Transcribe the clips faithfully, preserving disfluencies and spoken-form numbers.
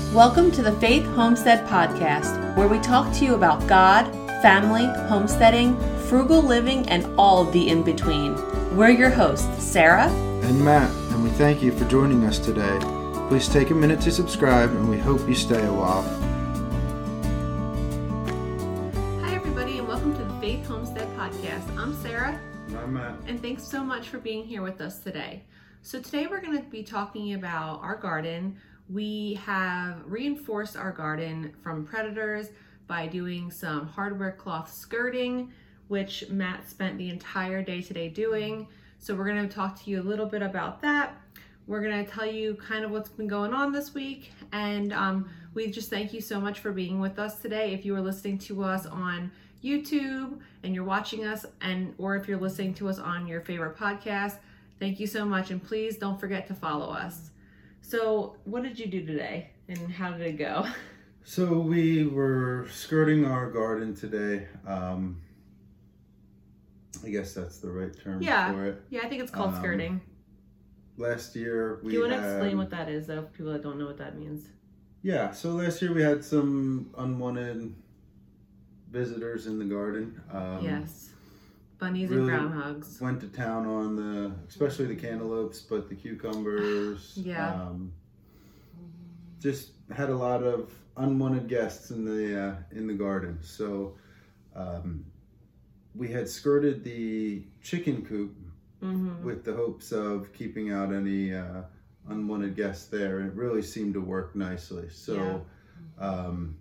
Welcome to the Faith Homestead Podcast, where we talk to you about God, family, homesteading, frugal living, and all of the in-between. We're your hosts, Sarah and Matt, and we thank you for joining us today. Please take a minute to subscribe, and we hope you stay a while. Hi, everybody, and welcome to the Faith Homestead Podcast. I'm Sarah. And I'm Matt. And thanks so much for being here with us today. So today we're going to be talking about our garden. We have reinforced our garden from predators by doing some hardware cloth skirting, which Matt spent the entire day today doing. So we're going to talk to you a little bit about that. We're going to tell you kind of what's been going on this week. And um, we just thank you so much for being with us today. If you are listening to us on YouTube and you're watching us, and or if you're listening to us on your favorite podcast, thank you so much. And please don't forget to follow us. So what did you do today and how did it go? So we were skirting our garden today. Um, I guess that's the right term yeah. for it. Yeah, I think it's called um, skirting. Last year we Do you want had, to explain what that is, though, for people that don't know what that means? Yeah, so last year we had some unwanted visitors in the garden. Um, yes. Bunnies really and groundhogs. Went to town on the, especially the cantaloupes, but the cucumbers. yeah. Um, just had a lot of unwanted guests in the uh, in the garden. So um, we had skirted the chicken coop mm-hmm. with the hopes of keeping out any uh, unwanted guests there, and it really seemed to work nicely. So yeah. um,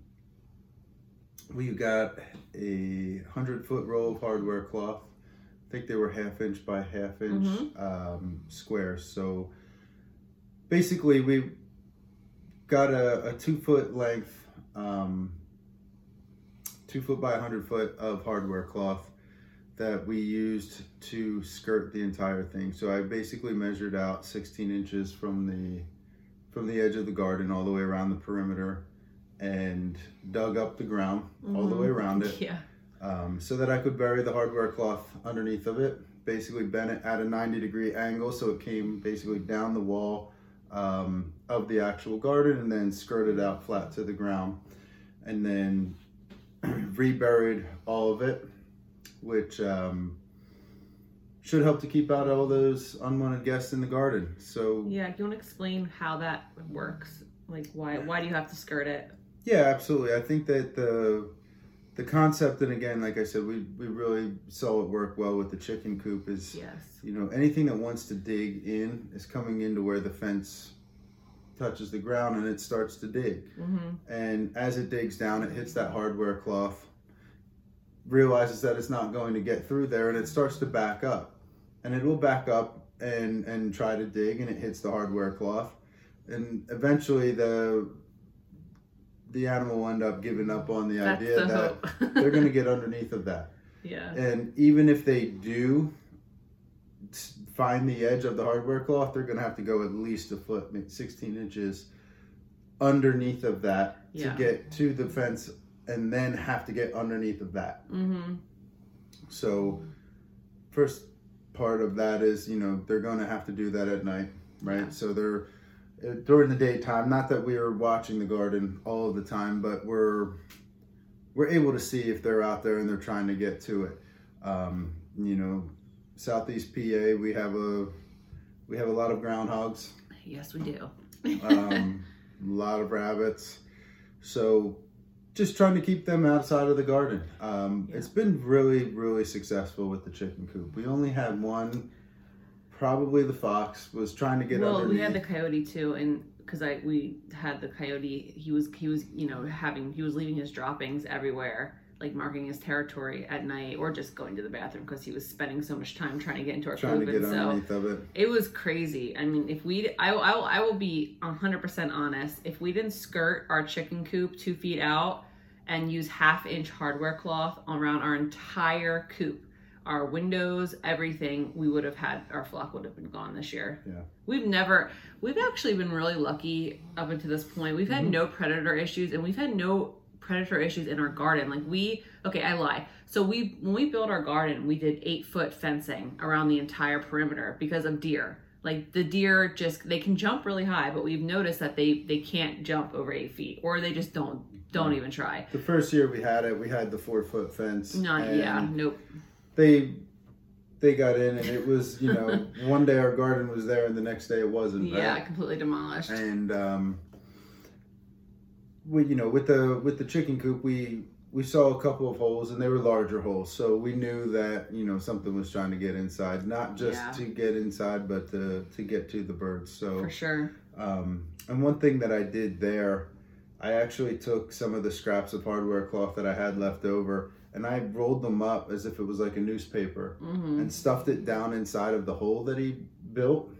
we got a hundred foot roll of hardware cloth. I think they were half inch by half inch mm-hmm. um, squares. So basically we got a, a two foot length, um, two foot by a hundred foot of hardware cloth that we used to skirt the entire thing. So I basically measured out sixteen inches from the, from the edge of the garden all the way around the perimeter and dug up the ground mm-hmm. all the way around it. Yeah. Um, so that I could bury the hardware cloth underneath of it, basically bent it at a ninety degree angle so it came basically down the wall um, of the actual garden and then skirted out flat to the ground, and then reburied all of it, which um, should help to keep out all those unwanted guests in the garden. So yeah, do you want to explain how that works? Like why why do you have to skirt it? Yeah, absolutely. I think that the The concept, and again, like I said, we, we really saw it work well with the chicken coop, is, yes. you know, anything that wants to dig in is coming into where the fence touches the ground and it starts to dig. Mm-hmm. And as it digs down, it hits that hardware cloth, realizes that it's not going to get through there, and it starts to back up. And it will back up and, and try to dig, and it hits the hardware cloth. And eventually the... the animal will end up giving up on the That's idea the that they're going to get underneath of that. Yeah. And even if they do find the edge of the hardware cloth, they're going to have to go at least a foot, maybe sixteen inches underneath of that yeah. to get to the fence, and then have to get underneath of that. Mm-hmm. So first part of that is, you know, they're going to have to do that at night, right? Yeah. So they're during the daytime, not that we are watching the garden all of the time, but we're we're able to see if they're out there and they're trying to get to it. Um, you know, Southeast P A, we have a we have a lot of groundhogs. Yes, we do. um, a lot of rabbits. So just trying to keep them outside of the garden. Um, yeah. It's been really, really successful with the chicken coop. We only had one. Probably the fox was trying to get well, underneath. We had the coyote too, and because I we had the coyote, he was he was you know having he was leaving his droppings everywhere, like marking his territory at night, or just going to the bathroom because he was spending so much time trying to get into our trying coop. to get and underneath so of it. It was crazy. I mean, if we, I I, I will be one hundred percent honest. If we didn't skirt our chicken coop two feet out and use half inch hardware cloth around our entire coop, our windows, everything, we would have had, our flock would have been gone this year. Yeah. We've never, we've actually been really lucky up until this point. We've had mm-hmm. no predator issues, and we've had no predator issues in our garden. Like we, okay, I lie. So we, when we built our garden, we did eight foot fencing around the entire perimeter because of deer. Like the deer just, they can jump really high, but we've noticed that they, they can't jump over eight feet or they just don't, don't even try. The first year we had it, we had the four foot fence. Not, yeah, nope. They, they got in and it was, you know, one day our garden was there and the next day it wasn't. Yeah, right? completely demolished. And, um, we, you know, with the, with the chicken coop, we, we saw a couple of holes and they were larger holes. So we knew that, you know, something was trying to get inside, not just yeah. to get inside, but to, to get to the birds. So for sure. Um, and one thing that I did there, I actually took some of the scraps of hardware cloth that I had left over and I rolled them up as if it was like a newspaper mm-hmm. and stuffed it down inside of the hole that he built.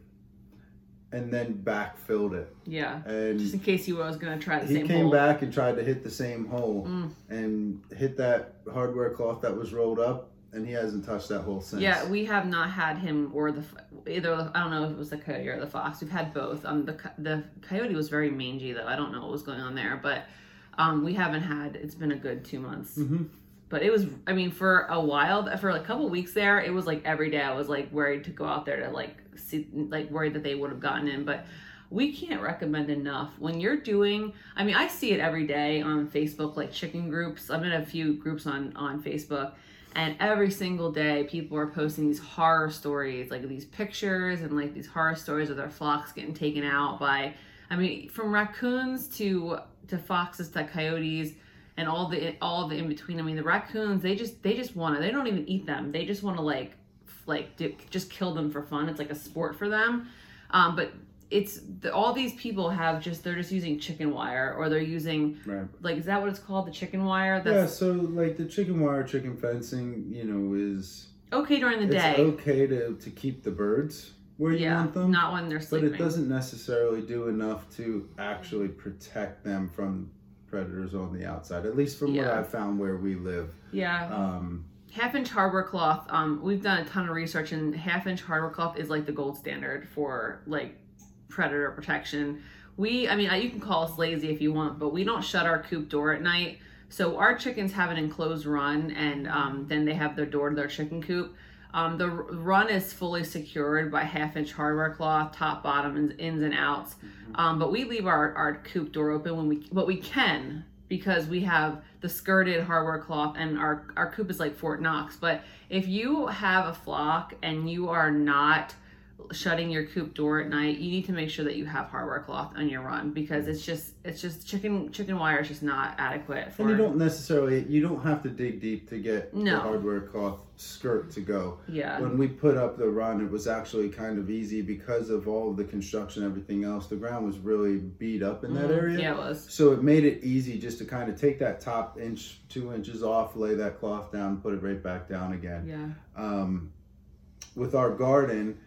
And then backfilled it. Yeah. And just in case he was going to try the same hole. He came back and tried to hit the same hole mm. and hit that hardware cloth that was rolled up, and he hasn't touched that hole since. Yeah, we have not had him or the either. I don't know if it was the coyote or the fox. We've had both. Um, the the coyote was very mangy though. I don't know what was going on there, but um, we haven't had. It's been a good two months. Mm-hmm. But it was, I mean, for a while, for like a couple weeks there, it was like every day I was like worried to go out there to like see, like worried that they would have gotten in. But we can't recommend enough when you're doing, I mean, I see it every day on Facebook, like chicken groups. I'm in a few groups on, on Facebook, and every single day people are posting these horror stories, like these pictures and like these horror stories of their flocks getting taken out by, I mean, from raccoons to, to foxes to coyotes. And all the all the in between. I mean, the raccoons, they just they just want to. They don't even eat them. They just want to like like do, just kill them for fun. It's like a sport for them. Um, but it's the, all these people have just they're just using chicken wire or they're using right. like is that what it's called, the chicken wire? That's, yeah. So like the chicken wire, chicken fencing, you know, is okay during the it's day. It's okay to to keep the birds where you yeah, want them, not when they're sleeping. But it doesn't necessarily do enough to actually protect them from predators on the outside, at least from yeah. what I've found where we live. Yeah. Um, half inch hardware cloth. Um, we've done a ton of research, and half inch hardware cloth is like the gold standard for like predator protection. We, I mean, you can call us lazy if you want, but we don't shut our coop door at night. So our chickens have an enclosed run, and um, then they have their door to their chicken coop. Um, the run is fully secured by half inch hardware cloth, top, bottom, and ins and outs. Um, but we leave our, our coop door open when we, but we can because we have the skirted hardware cloth and our, our coop is like Fort Knox. But if you have a flock and you are not shutting your coop door at night, you need to make sure that you have hardware cloth on your run because it's just it's just chicken chicken wire is just not adequate for. And you don't necessarily you don't have to dig deep to get no. the hardware cloth skirt to go. Yeah. When we put up the run, it was actually kind of easy because of all of the construction and everything else. The ground was really beat up in that mm, area. Yeah, it was. So it made it easy just to kind of take that top inch, two inches off, lay that cloth down, put it right back down again. Yeah. Um, with our garden,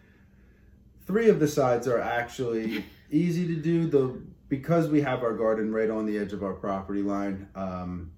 three of the sides are actually easy to do. The because we have our garden right on the edge of our property line. Um,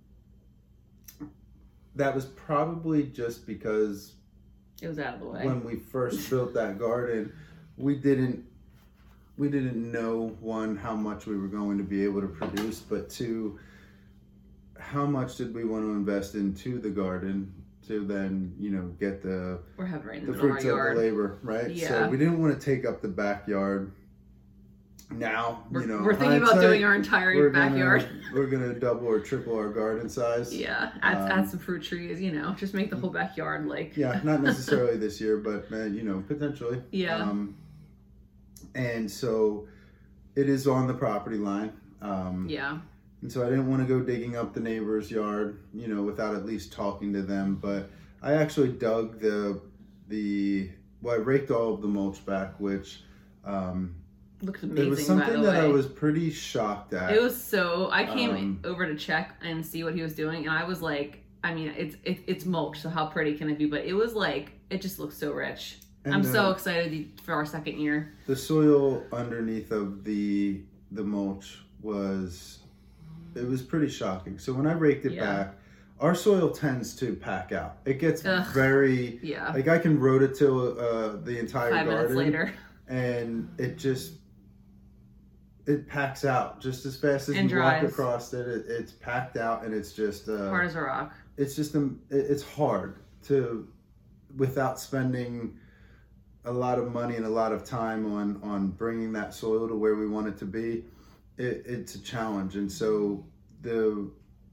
that was probably just because it was out of the way. When we first built that garden, we didn't we didn't know, one, how much we were going to be able to produce, but two, how much did we want to invest into the garden to then, you know, get the We're having right in the, the fruits of, of our the labor, right? Yeah. So we didn't want to take up the backyard. Now, we're, you know, we're thinking about doing our entire we're backyard. Gonna, we're gonna double or triple our garden size. Yeah, add, um, add some fruit trees. You know, just make the whole backyard like. Yeah, not necessarily this year, but uh, you know, potentially. Yeah. Um, and so, it is on the property line. Um, yeah. And so I didn't want to go digging up the neighbor's yard, you know, without at least talking to them. But I actually dug the the well, I raked all of the mulch back, which. Um, Looks amazing. It was something by the that way. I was pretty shocked at. It was so. I came um, over to check and see what he was doing, and I was like, I mean, it's it, it's mulch, so how pretty can it be? But it was like, it just looks so rich. I'm the, so excited for our second year. The soil underneath of the the mulch was, it was pretty shocking. So when I raked it yeah. back, our soil tends to pack out. It gets Ugh. very yeah. Like I can rototill uh, the entire Five garden. minutes later, and it just. It packs out just as fast as and you dries. walk across it. it. It's packed out, and it's just uh, hard as a rock. It's just um, it's hard to, without spending a lot of money and a lot of time on on bringing that soil to where we want it to be, it, it's a challenge. And so the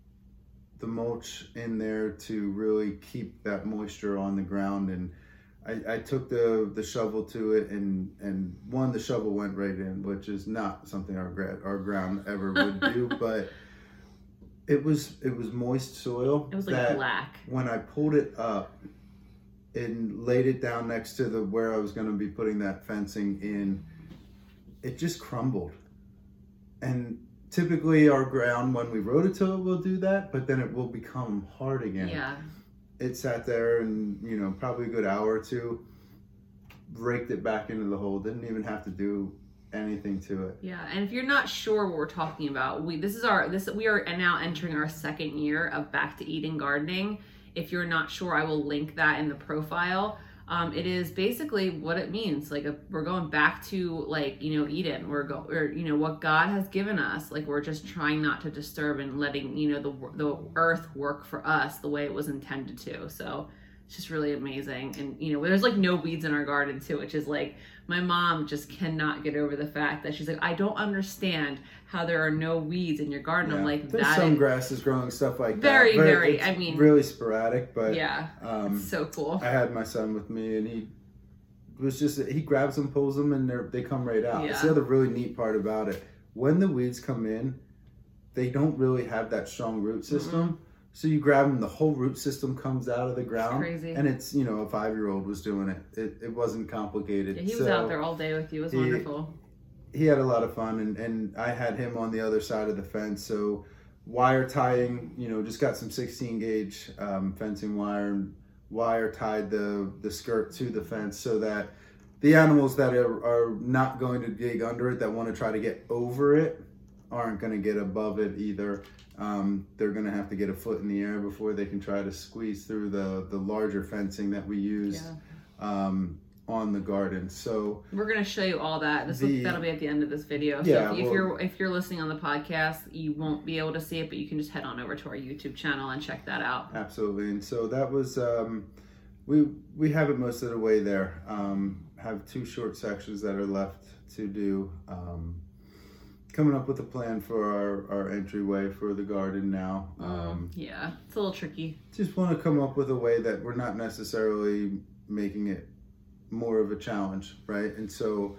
the mulch in there to really keep that moisture on the ground. And I, I took the the shovel to it, and and one, the shovel went right in, which is not something our gra- our ground ever would do, but it was it was moist soil. It was like that black. When I pulled it up and laid it down next to the where I was going to be putting that fencing in, it just crumbled. And typically our ground, when we rototill it, will do that, but then it will become hard again. Yeah. It sat there and, you know, probably a good hour or two, raked it back into the hole, didn't even have to do anything to it. Yeah, and if you're not sure what we're talking about, we this is our this we are now entering our second year of Back to Eden gardening. If you're not sure, I will link that in the profile. Um, it is basically what it means. Like a, we're going back to like, you know, Eden. We're go or you know what God has given us. Like we're just trying not to disturb and letting, you know, the the earth work for us the way it was intended to. So it's just really amazing. And you know, there's like no weeds in our garden too, which is like, my mom just cannot get over the fact that she's like, I don't understand how there are no weeds in your garden. Yeah. I'm like, there's that some is grasses growing, stuff like very, that. very, it's I mean, really sporadic, but yeah, um, it's so cool. I had my son with me, and he was just, he grabs them, pulls them, and they they come right out. Yeah. That's the other really neat part about it. When the weeds come in, they don't really have that strong root system. Mm-hmm. So you grab them, the whole root system comes out of the ground. It's crazy. And it's, you know, a five-year-old was doing it. It, it wasn't complicated. Yeah, he was so out there all day with you. It was he, wonderful. He had a lot of fun, and, and I had him on the other side of the fence. So wire tying, you know, just got some sixteen gauge um, fencing wire, and wire tied the, the skirt to the fence so that the animals that are, are not going to dig under it, that want to try to get over it, aren't going to get above it either. Um, they're going to have to get a foot in the air before they can try to squeeze through the, the larger fencing that we use yeah. um, on the garden. So we're going to show you all that. This the, will, that'll be at the end of this video. So yeah, if, if well, you're if you're listening on the podcast, you won't be able to see it, but you can just head on over to our YouTube channel and check that out. Absolutely. And so that was um, we we have it most of the way there. Um, have two short sections that are left to do. Um, coming up with a plan for our, our entryway for the garden now. Um, mm, yeah, it's a little tricky. Just want to come up with a way that we're not necessarily making it more of a challenge, right? And so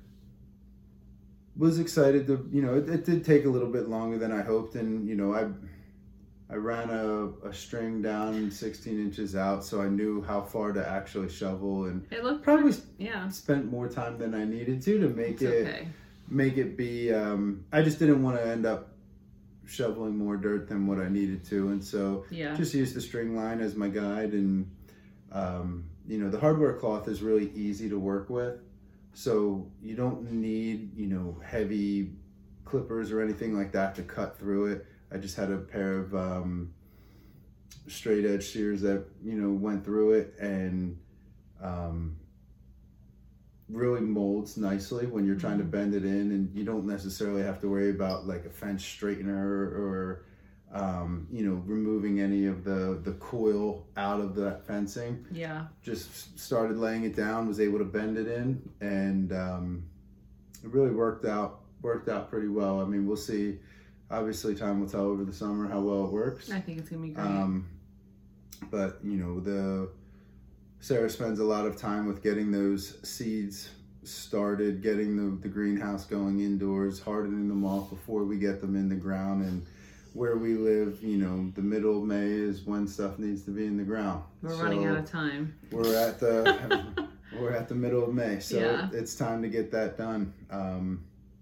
was excited to, you know, it, it did take a little bit longer than I hoped. And, you know, I I ran a, a string down sixteen inches out, so I knew how far to actually shovel, and it looked probably pretty, yeah. spent more time than I needed to to make it's it okay. make it be, um, I just didn't want to end up shoveling more dirt than what I needed to. And so yeah. just used the string line as my guide. And, um, you know, the hardware cloth is really easy to work with. So you don't need, you know, heavy clippers or anything like that to cut through it. I just had a pair of um, straight edge shears that, you know, went through it, and um, really molds nicely when you're trying to bend it in, and you don't necessarily have to worry about like a fence straightener or um, you know, removing any of the the coil out of that fencing. Yeah, just started laying it down, was able to bend it in, and um, it really worked out worked out pretty well. I mean, we'll see, obviously time will tell over the summer how well it works. I think it's gonna be great. Um, but you know, the Sarah spends a lot of time with getting those seeds started, getting the, the greenhouse going indoors, hardening them off before we get them in the ground. And where we live, you know, the middle of May is when stuff needs to be in the ground. We're so running out of time. We're at the we're at the middle of May, so yeah. it's time to get that done. Um,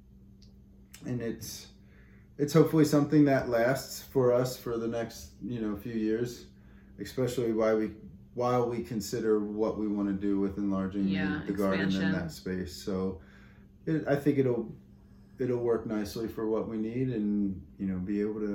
and it's it's hopefully something that lasts for us for the next, you know, few years, especially while we while we consider what we want to do with enlarging yeah, the, the garden in that space. So it, I think it'll it'll work nicely for what we need, and you know, be able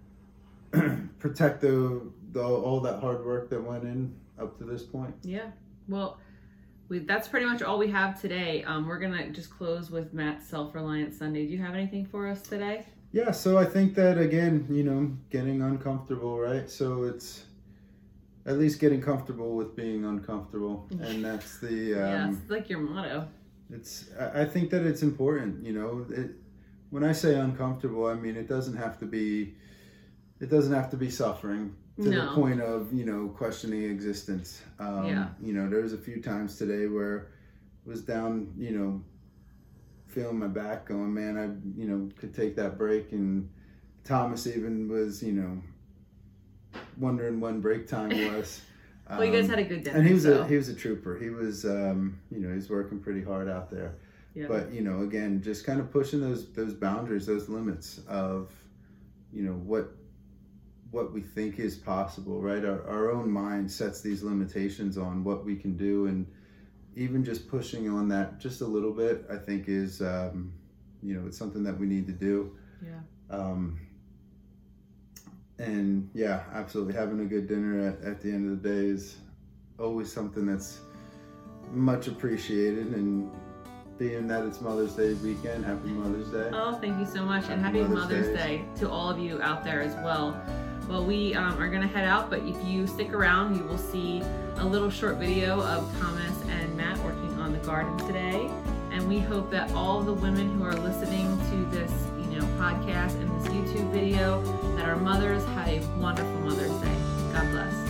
to protect the, the all that hard work that went in up to this point. Yeah, well, we that's pretty much all we have today. Um, we're gonna just close with Matt's Self-Reliant Sunday. Do you have anything for us today? Yeah, so I think that again, you know, getting uncomfortable, right? So it's at least getting comfortable with being uncomfortable. And that's the, um, yeah, it's like your motto. It's, I think that it's important, you know, it, when I say uncomfortable, I mean, it doesn't have to be, it doesn't have to be suffering to No. the point of, you know, questioning existence. Um, Yeah. You know, there was a few times today where I was down, you know, feeling my back going, man, I, you know, could take that break. And Thomas even was, you know, wondering when break time was. Well, you guys had a good dinner. And he was so. a he was a trooper. He was, um, you know, he's working pretty hard out there. Yeah. But you know, again, just kind of pushing those those boundaries, those limits of, you know, what what we think is possible, right? Our our own mind sets these limitations on what we can do, and even just pushing on that just a little bit, I think is, um, you know, it's something that we need to do. Yeah. Um, And yeah, absolutely. Having a good dinner at, at the end of the day is always something that's much appreciated. And being that it's Mother's Day weekend, happy Mother's Day. Oh, thank you so much. Happy and happy Mother's Mother's, Day. Day to all of you out there as well. Well, we um, are going to head out, but if you stick around, you will see a little short video of Thomas and Matt working on the garden today. And we hope that all the women who are listening to this, you know, podcast and this YouTube video, that our mothers have a wonderful Mother's Day. God bless.